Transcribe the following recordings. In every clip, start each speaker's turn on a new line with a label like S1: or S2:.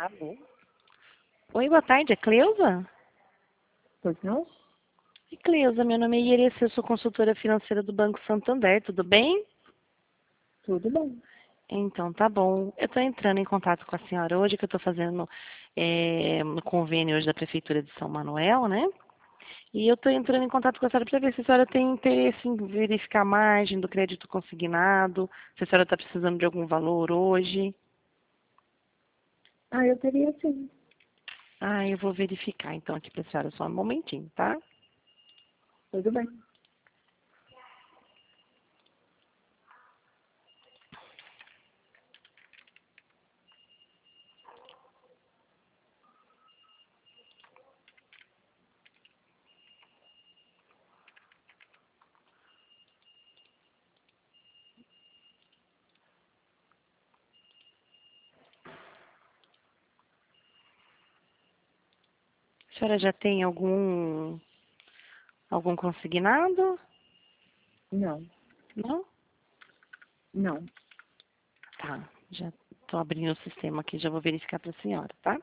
S1: Alô?
S2: Oi, boa tarde, é Cleusa?
S1: Pois não?
S2: Oi, Cleusa, meu nome é Iris, eu sou consultora financeira do Banco Santander, tudo bem?
S1: Tudo bem.
S2: Então, tá bom. Eu estou entrando em contato com a senhora hoje, que eu estou fazendo no convênio hoje da Prefeitura de São Manuel, né? E eu estou entrando em contato com a senhora para ver se a senhora tem interesse em verificar a margem do crédito consignado, se a senhora está precisando de algum valor hoje.
S1: Eu teria sim.
S2: Ah, eu vou verificar então aqui para a senhora, só um momentinho, tá?
S1: Tudo bem.
S2: A senhora já tem algum consignado?
S1: Não,
S2: Não?
S1: não.
S2: Tá, já estou abrindo o sistema aqui, já vou verificar para a senhora, tá?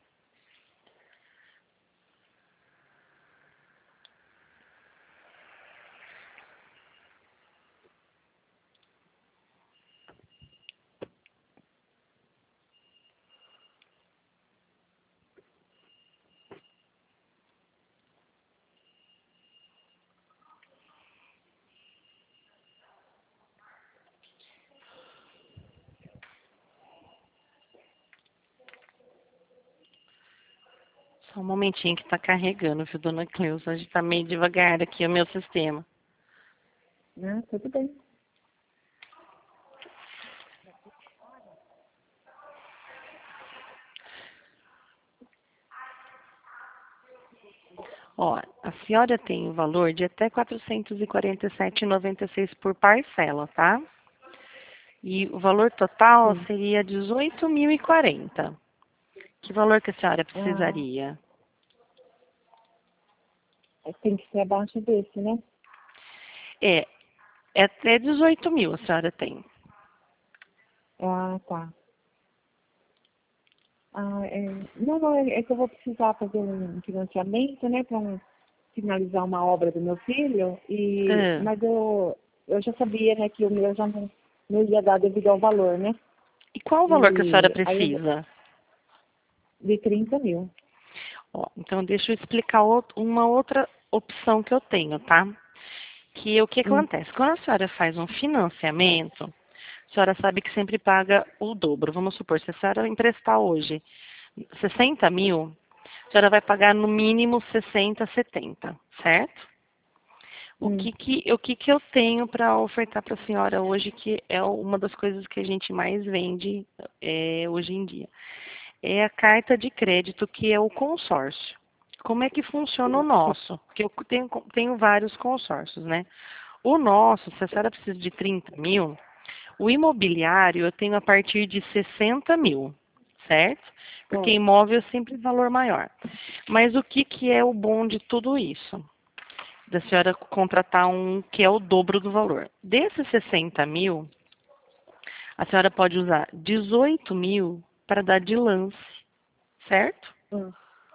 S2: Só um momentinho que está carregando, viu, dona Cleusa? Hoje está meio devagar aqui o meu sistema.
S1: Tudo bem.
S2: Ó, a senhora tem o valor de até R$ 447,96 por parcela, tá? E o valor total
S1: Sim.
S2: seria 18.040. Que valor que a senhora
S1: Ah,
S2: precisaria?
S1: tem que ser abaixo desse, né?
S2: É, é até 18 mil a senhora tem.
S1: Tá. Não, é que eu vou precisar fazer um financiamento, né, para finalizar uma obra do meu filho,
S2: Ah,
S1: mas eu já sabia, né, que o meu já não ia dar devido ao valor, né?
S2: e qual o valor que a senhora
S1: E aí
S2: precisa?
S1: de 30 mil.
S2: Ó, então, deixa eu explicar uma outra opção que eu tenho, tá? Que o que
S1: Hum,
S2: acontece? Quando a senhora faz um financiamento, a senhora sabe que sempre paga o dobro. Vamos supor, se a senhora emprestar hoje 60 mil, a senhora vai pagar no mínimo 60, 70, certo?
S1: hum,
S2: O que que eu tenho para ofertar para a senhora hoje, que é uma das coisas que a gente mais vende hoje em dia? É a carta de crédito, que é o consórcio. Como é que funciona o nosso? Porque eu tenho vários consórcios, né? O nosso, se a senhora precisa de 30 mil, o imobiliário eu tenho a partir de 60 mil, certo? Porque
S1: ó,
S2: imóvel é sempre valor maior. Mas o que, que é o bom de tudo isso? Da senhora contratar um que é o dobro do valor. Desses 60 mil, a senhora pode usar 18 mil para dar de lance, certo?
S1: hum,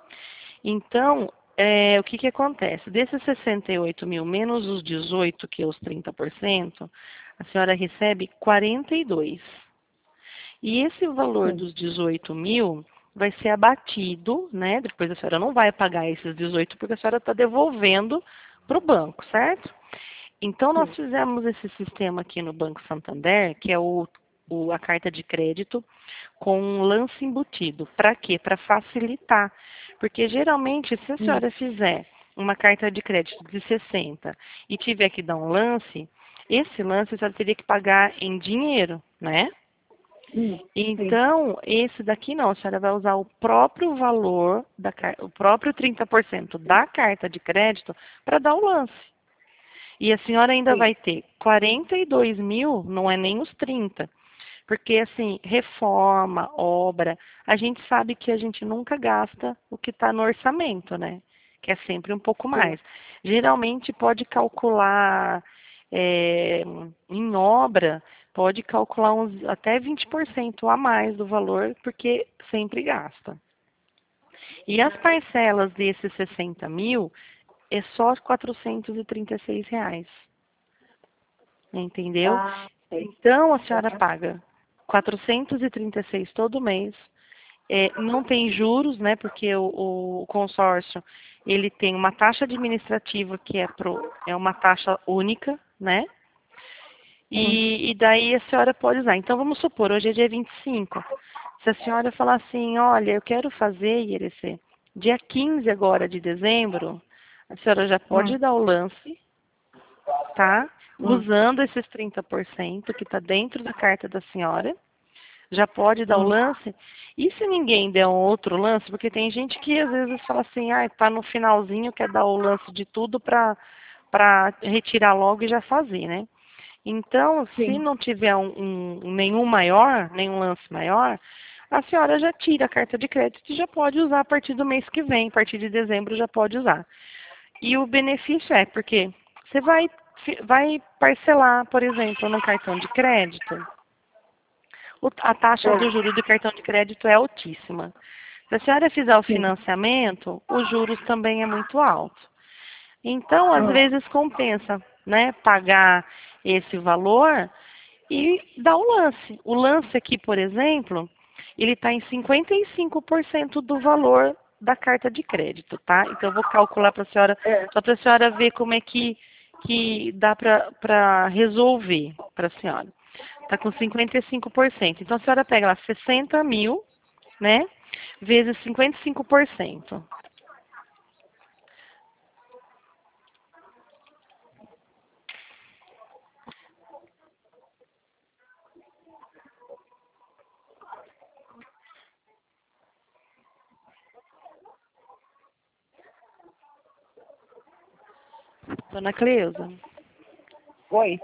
S2: Então, o que que acontece? Desses 68 mil menos os 18, que é os 30%, a senhora recebe 42. E esse valor
S1: sim,
S2: dos 18 mil vai ser abatido, né? Depois a senhora não vai pagar esses 18 porque a senhora está devolvendo para o banco, certo? Então, nós
S1: sim,
S2: fizemos esse sistema aqui no Banco Santander, que é a carta de crédito com um lance embutido. Para quê? Para facilitar. Porque geralmente, se a
S1: hum,
S2: senhora fizer uma carta de crédito de 60 e tiver que dar um lance, esse lance a senhora teria que pagar em dinheiro, né?
S1: sim,
S2: Então, esse daqui não, a senhora vai usar o próprio valor, o próprio 30% da carta de crédito para dar o lance. E a senhora ainda
S1: sim,
S2: vai ter 42 mil, não é nem os 30. Porque, assim, reforma, obra, a gente sabe que a gente nunca gasta o que está no orçamento, né? Que é sempre um pouco
S1: sim,
S2: mais. Geralmente pode calcular em obra, pode calcular até 20% a mais do valor, porque sempre gasta. E as parcelas desses 60 mil é só R$ 436. Entendeu?
S1: Sei.
S2: Então, a senhora paga 436 todo mês. Não tem juros, né? Porque o consórcio ele tem uma taxa administrativa que é uma taxa única, né? E daí a senhora pode usar. Então, vamos supor, hoje é dia 25. Se a senhora falar assim, olha, eu quero fazer, IRC, dia 15 agora de dezembro, a senhora já pode dar o lance, tá? Usando esses 30% que está dentro da carta da senhora. Já pode dar o lance. E se ninguém der um outro lance, porque tem gente que às vezes fala assim, tá no finalzinho, quer dar o lance de tudo para retirar logo e já fazer, né? Então, se não tiver nenhum lance maior, a senhora já tira a carta de crédito e já pode usar a partir do mês que vem, a partir de dezembro já pode usar. E o benefício porque você vai parcelar, por exemplo, no cartão de crédito, a taxa do juro do cartão de crédito é altíssima. Se a senhora fizer o financiamento, os juros também é muito alto. Então, às vezes compensa, né, pagar esse valor e dar o lance. O lance aqui, por exemplo, ele está em 55% do valor da carta de crédito, tá? Então, eu vou calcular para a senhora, só para a senhora ver como é que dá para resolver para a senhora. Está com 55%. Então, a senhora pega lá 60 mil, né? Vezes 55%. Dona Cleusa?
S1: Oi.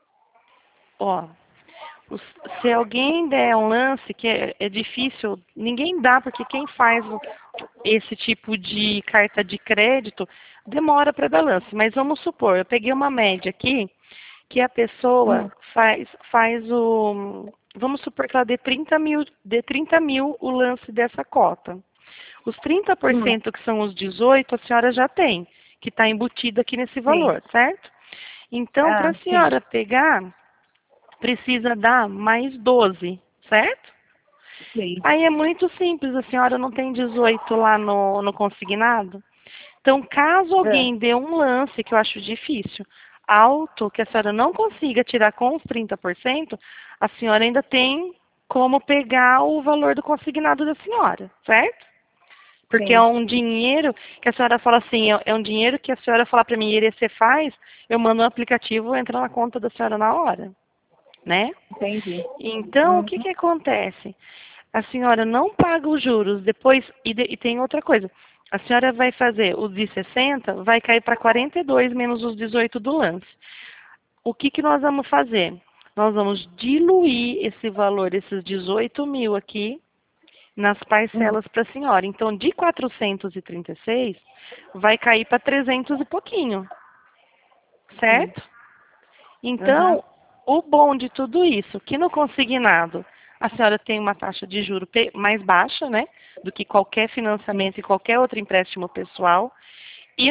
S2: Ó, se alguém der um lance, que é difícil, ninguém dá, porque quem faz esse tipo de carta de crédito demora para dar lance. Mas vamos supor, eu peguei uma média aqui, que a pessoa faz o... Vamos supor que ela dê 30 mil o lance dessa cota. Os 30% que são os 18, a senhora já tem, que está embutido aqui nesse valor, certo? Então, para a senhora pegar, precisa dar mais 12, certo?
S1: Sim.
S2: Aí é muito simples, a senhora não tem 18 lá no consignado? Então, caso alguém dê um lance, que eu acho difícil, alto, que a senhora não consiga tirar com os 30%, a senhora ainda tem como pegar o valor do consignado da senhora, certo? Porque é um dinheiro que a senhora fala assim, é um dinheiro que a senhora fala para mim, IRC faz, eu mando um aplicativo, entra na conta da senhora na hora, né?
S1: Entendi.
S2: Então, o que acontece? A senhora não paga os juros, depois, e tem outra coisa, a senhora vai fazer o de 60, vai cair para 42 menos os 18 do lance. O que nós vamos fazer? Nós vamos diluir esse valor, esses 18 mil aqui, nas parcelas para a senhora. Então, de 436, vai cair para 300 e pouquinho. Certo? Então, o bom de tudo isso, que no consignado, a senhora tem uma taxa de juro mais baixa, né? Do que qualquer financiamento e qualquer outro empréstimo pessoal. E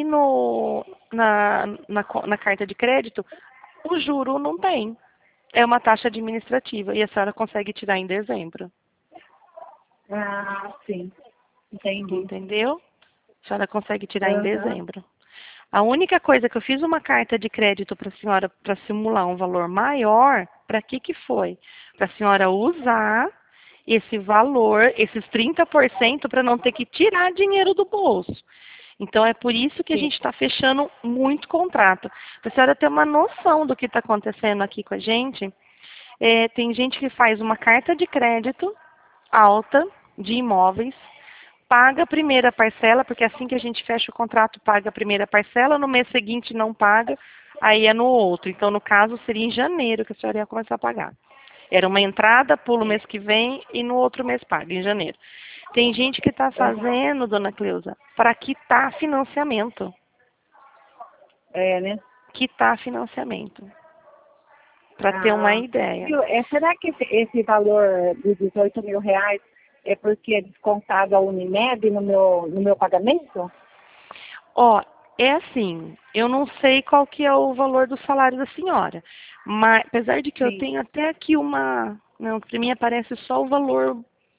S2: na carta de crédito, o juro não tem. É uma taxa administrativa e a senhora consegue tirar em dezembro.
S1: Ah, sim. Entendi.
S2: Entendeu? A senhora consegue tirar em dezembro. A única coisa que eu fiz uma carta de crédito para a senhora para simular um valor maior, para que foi? Para a senhora usar esse valor, esses 30%, para não ter que tirar dinheiro do bolso. Então, é por isso que a gente está fechando muito contrato. Para a senhora ter uma noção do que está acontecendo aqui com a gente, tem gente que faz uma carta de crédito alta de imóveis, paga a primeira parcela, porque assim que a gente fecha o contrato, paga a primeira parcela, no mês seguinte não paga, aí é no outro. Então, no caso, seria em janeiro que a senhora ia começar a pagar. Era uma entrada, pula o mês que vem e no outro mês paga, em janeiro. Tem gente que está fazendo, dona Cleusa, para quitar financiamento.
S1: Né?
S2: Quitar financiamento. para ter uma
S1: Ah,
S2: ideia.
S1: viu? Será que esse valor de 18 mil reais é porque é descontado a Unimed no meu pagamento?
S2: Ó, é assim, eu não sei qual que é o valor do salário da senhora, mas apesar de que eu
S1: Sim.
S2: tenho até aqui uma, não, para mim aparece só o valor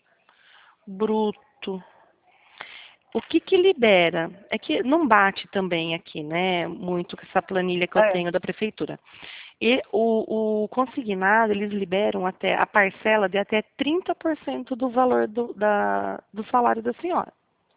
S2: bruto. O que que libera? É que não bate também aqui, né, muito com essa planilha que eu
S1: É,
S2: tenho da prefeitura. E o consignado, eles liberam até a parcela de até 30% do valor do salário da senhora.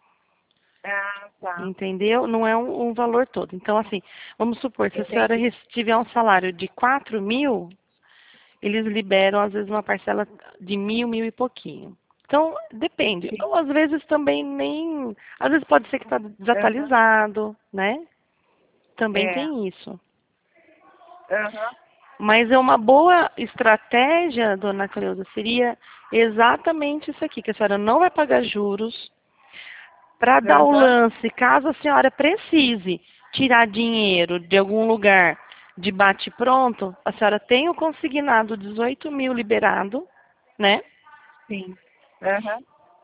S1: ah, tá.
S2: Entendeu? Não é um valor todo. Então, assim, vamos supor, se a senhora
S1: Entendi.
S2: tiver um salário de 4 mil, eles liberam, às vezes, uma parcela de 1.000 e pouquinho. Então, depende.
S1: Sim.
S2: Ou, às vezes, também nem... Às vezes pode ser que está
S1: Aham.
S2: desatualizado, né? Também
S1: É.
S2: tem isso.
S1: Aham.
S2: Mas é uma boa estratégia, dona Cleusa, seria exatamente isso aqui, que a senhora não vai pagar juros, para dar o
S1: Aham.
S2: lance, caso a senhora precise tirar dinheiro de algum lugar de bate-pronto, a senhora tem o consignado 18 mil liberado, né?
S1: Sim. Aham.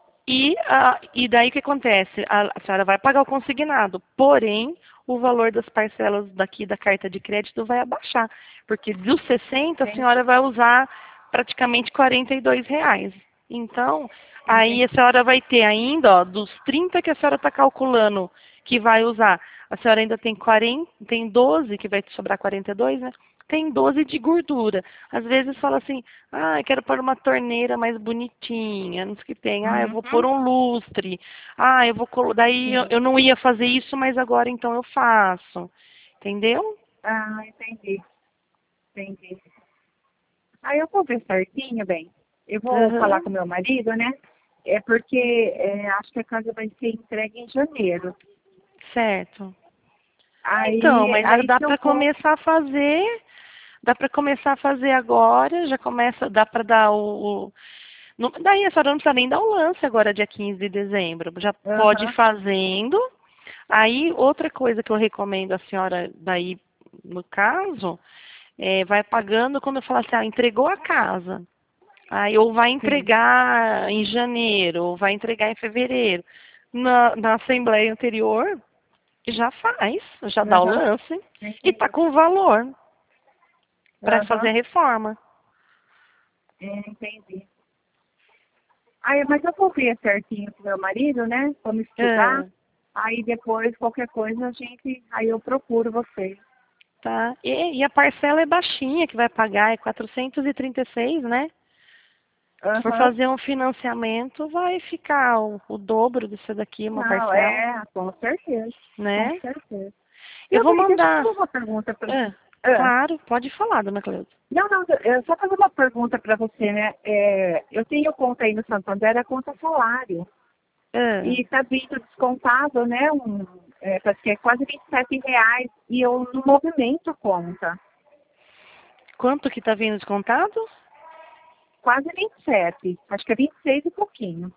S2: E daí o que acontece? A senhora vai pagar o consignado, porém, o valor das parcelas daqui da carta de crédito vai abaixar, porque dos 60 a senhora
S1: Entendi.
S2: vai usar praticamente R$ 42. Então, aí a
S1: Entendi.
S2: senhora vai ter ainda, ó, dos 30 que a senhora está calculando que vai usar, a senhora ainda tem 40, tem 12 que vai te sobrar 42, né? Tem 12 de gordura. Às vezes fala assim, ah, eu quero pôr uma torneira mais bonitinha, não sei o que tem. Ah, eu vou pôr
S1: Uhum.
S2: um lustre. Ah, eu vou daí eu,
S1: Sim.
S2: eu não ia fazer isso, mas agora então eu faço. Entendeu?
S1: Ah, entendi. Entendi. Aí eu vou ver certinho, bem. Eu vou falar
S2: Aham.
S1: com meu marido, né? É porque acho que a casa vai ser entregue em janeiro.
S2: Certo. Então,
S1: Aí,
S2: mas já
S1: aí
S2: dá
S1: que eu
S2: para
S1: vou.
S2: começar a fazer, dá para começar a fazer agora, já começa, dá para dar daí a senhora não precisa nem dar o lance agora, dia 15 de dezembro. Já pode ir
S1: Aham.
S2: fazendo. Aí, outra coisa que eu recomendo a senhora, daí, no caso, vai pagando quando eu falar assim, ah, entregou a casa. Aí, ou vai
S1: Sim.
S2: entregar em janeiro, ou vai entregar em fevereiro. Na assembleia anterior, já faz, já dá o
S1: Aham.
S2: lance e tá
S1: Entendi.
S2: com valor para fazer a
S1: Aham.
S2: reforma.
S1: Entendi. Aí, mas eu vou ver certinho com meu marido, né? Vamos estudar.
S2: É,
S1: Aí depois, qualquer coisa, aí eu procuro você.
S2: tá. E a parcela é baixinha que vai pagar, é 436, né? Se for
S1: Aham.
S2: fazer um financiamento, vai ficar o dobro disso daqui, uma
S1: Não,
S2: parcela,
S1: com certeza. Com
S2: né?
S1: certeza.
S2: Eu
S1: Eu
S2: vou
S1: bem, deixa eu
S2: mandar.
S1: fazer uma pergunta para.
S2: É,
S1: Ah,
S2: claro, pode falar, dona Cleusa.
S1: não, não, eu só fazer uma pergunta para você, né? Eu tenho conta aí no Santander, a conta salário.
S2: É,
S1: E está vindo descontado, né? Parece que é quase R$ 27. E eu não movimento a conta.
S2: quanto que tá vindo descontado?
S1: Quase 27. Acho que é 26 e pouquinho.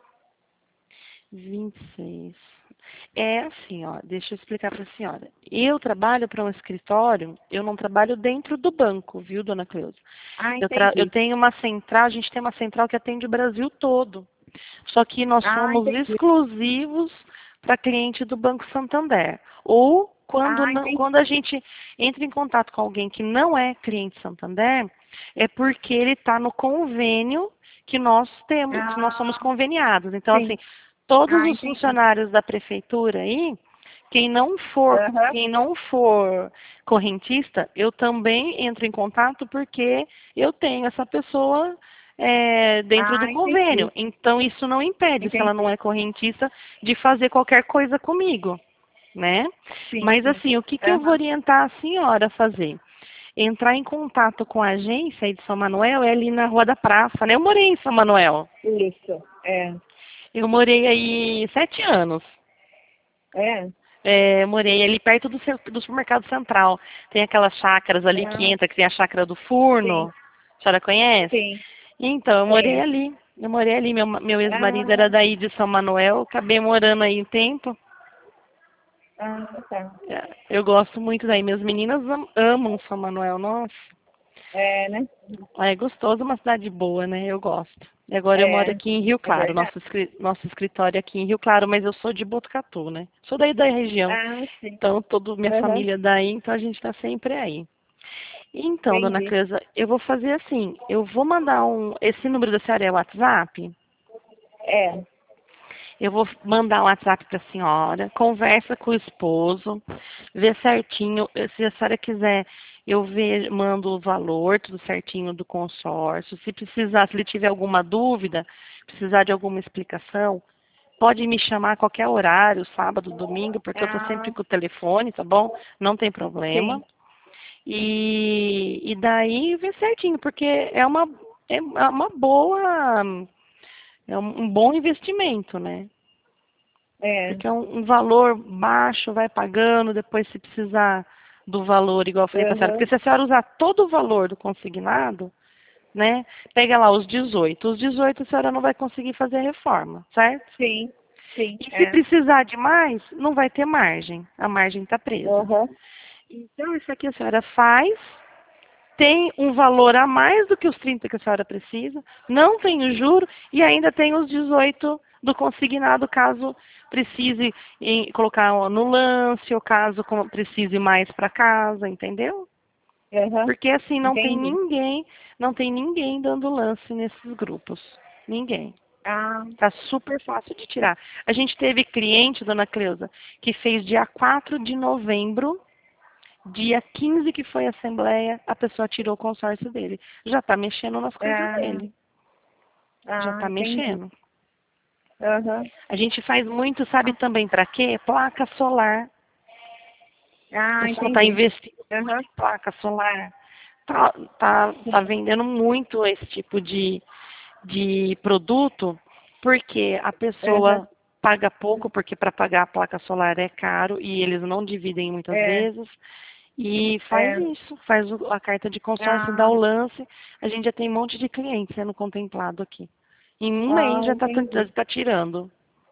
S2: 26. É assim, ó, deixa eu explicar para a senhora. Eu trabalho para um escritório, eu não trabalho dentro do banco, viu, dona Cleusa?
S1: Ah,
S2: Eu
S1: entendi.
S2: tenho uma central, a gente tem uma central que atende o Brasil todo. Só que nós
S1: Ah,
S2: somos
S1: entendi.
S2: exclusivos para cliente do Banco Santander. Ou quando,
S1: Ah,
S2: não,
S1: entendi.
S2: quando a gente entra em contato com alguém que não é cliente Santander, é porque ele está no convênio que nós temos, que nós somos
S1: Ah,
S2: conveniados. Então, assim,
S1: sim.
S2: todos
S1: Ah,
S2: os
S1: entendi.
S2: funcionários da prefeitura aí,
S1: Aham.
S2: quem não for correntista, eu também entro em contato porque eu tenho essa pessoa dentro do
S1: Ah,
S2: convênio.
S1: entendi.
S2: Então, isso não impede, se ela não
S1: Entendi.
S2: é correntista, de fazer qualquer coisa comigo, né?
S1: Sim,
S2: Mas,
S1: sim.
S2: assim, o que, que eu vou
S1: Aham.
S2: orientar a senhora a fazer? Entrar em contato com a agência aí de São Manuel, é ali na Rua da Praça, né? Eu morei em São Manuel.
S1: Isso.
S2: Eu morei aí 7 anos.
S1: É.
S2: Morei ali perto do supermercado central. Tem aquelas chácaras ali que
S1: Ah,
S2: entra, que tem a chácara do
S1: sim,
S2: forno. A senhora conhece?
S1: sim.
S2: Então, eu morei
S1: É.
S2: ali. Eu morei ali. Meu ex-marido era
S1: Ah,
S2: daí de São Manuel. Acabei morando aí um tempo.
S1: tá.
S2: Eu gosto muito daí. Minhas meninas amam São Manuel. Nossa.
S1: É, né?
S2: É gostoso, uma cidade boa, né? Eu gosto. E agora eu moro
S1: É,
S2: aqui em Rio
S1: é
S2: Claro,
S1: verdade.
S2: nosso escritório é aqui em Rio Claro, mas eu sou de Botucatu, né? Sou daí da região.
S1: Ah, sim.
S2: Então, toda minha
S1: Uhum.
S2: família é daí, então a gente está sempre aí. Então, dona
S1: Entendi.
S2: Creuza, eu vou fazer assim, eu vou mandar esse número da senhora é o WhatsApp?
S1: É.
S2: Eu vou mandar um WhatsApp para a senhora, conversa com o esposo, vê certinho, se a senhora quiser, mando o valor, tudo certinho do consórcio. Se precisar, se ele tiver alguma dúvida, precisar de alguma explicação, pode me chamar a qualquer horário, sábado, domingo, porque eu estou sempre
S1: Ah,
S2: com o telefone, tá bom? Não tem problema.
S1: sim.
S2: E daí vê certinho, porque é uma boa, um bom investimento, né?
S1: É.
S2: Porque é um valor baixo, vai pagando, depois se precisar do valor, igual eu falei para a senhora. Porque
S1: Uhum.
S2: se a senhora usar todo o valor do consignado, né? Pega lá os 18. Os 18 a senhora não vai conseguir fazer a reforma, certo?
S1: Sim. Sim.
S2: E se
S1: É.
S2: precisar de mais, não vai ter margem. A margem está presa.
S1: Uhum.
S2: Então, isso aqui a senhora faz, tem um valor a mais do que os 30 que a senhora precisa, não tem o juro e ainda tem os 18 do consignado, caso precise colocar no lance ou caso precise mais para casa, entendeu?
S1: Uhum.
S2: Porque assim
S1: Entendi.
S2: não tem ninguém dando lance nesses grupos. Ninguém.
S1: Ah,
S2: Tá super fácil de tirar. A gente teve cliente, dona Creuza, que fez dia 4 de novembro. Dia 15 que foi a assembleia, a pessoa tirou o consórcio dele. Já está mexendo nas coisas
S1: ah,
S2: dele. Já
S1: ah,
S2: está
S1: entendi.
S2: mexendo.
S1: Uhum.
S2: A gente faz muito, sabe também para quê? Placa solar. O
S1: Ah,
S2: pessoal está
S1: entendi.
S2: investindo muito
S1: Uhum.
S2: em placa solar. Tá
S1: Sim.
S2: vendendo muito esse tipo de produto, porque a
S1: Uhum.
S2: pessoa paga pouco, porque para pagar a placa solar é caro e eles não dividem muitas
S1: É,
S2: vezes. E faz
S1: é.
S2: isso, faz a carta de consórcio, dá
S1: Ah,
S2: o lance. A gente já tem um monte de clientes sendo contemplado aqui. Em um mês
S1: ah,
S2: já
S1: entendi.
S2: tá tirando.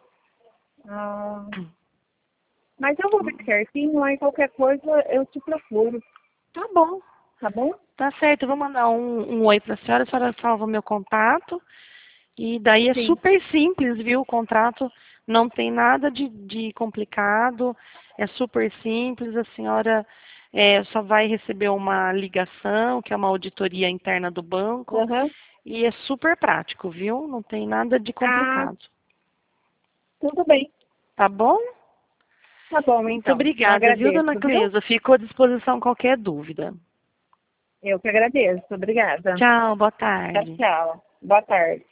S1: Ah, mas eu vou ver certinho, aí qualquer coisa eu te procuro,
S2: Tá bom,
S1: tá bom?
S2: tá certo. Eu vou mandar um oi para a senhora salva o meu contato. E daí é
S1: Sim.
S2: super simples, viu? O contrato não tem nada de complicado, é super simples. A senhora só vai receber uma ligação, que é uma auditoria interna do banco,
S1: Uhum.
S2: e é super prático, viu? Não tem nada de
S1: Ah,
S2: complicado.
S1: tudo bem.
S2: Tá bom?
S1: Tá bom,
S2: Muito
S1: então. Eu
S2: obrigada, viu, dona
S1: agradeço, viu?
S2: Cleusa? Fico à disposição qualquer dúvida.
S1: Eu que agradeço. Obrigada.
S2: Tchau, boa
S1: Tchau,
S2: tarde.
S1: tchau. Boa tarde.